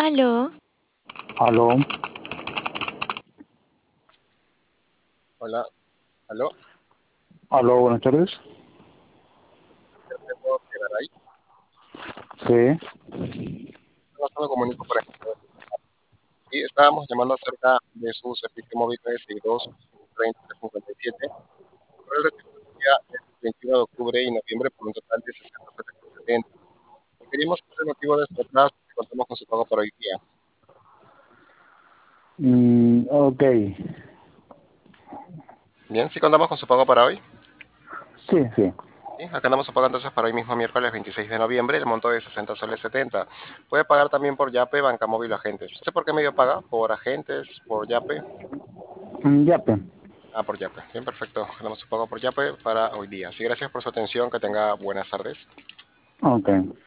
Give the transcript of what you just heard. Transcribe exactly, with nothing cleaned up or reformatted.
Aló, Aló, Hola, aló, aló, buenas tardes. ¿te puedo quedar ahí? Sí, No solo comunico por ejemplo. Y estábamos llamando acerca de su servicio móvil de seis dos treinta cincuenta y siete. Por el recibo del día el veintiuno de octubre y noviembre por un total de sesenta setenta. Y queríamos saber el motivo de este atraso si contamos con su pago para hoy día. mm, ok. Bien, si contamos con su pago para hoy. Sí, sí. Sí, acá andamos su pago entonces para hoy mismo miércoles veintiséis de noviembre, el monto de sesenta soles setenta. Puede pagar también por Yape, Banca Móvil o Agentes. No sé por qué medio paga, por Agentes, por Yape. Mm, ya, pues. Ah, por Yape. Bien, perfecto. Ganamos su pago por Yape para hoy día. Sí, gracias por su atención. Que tenga buenas tardes. Ok.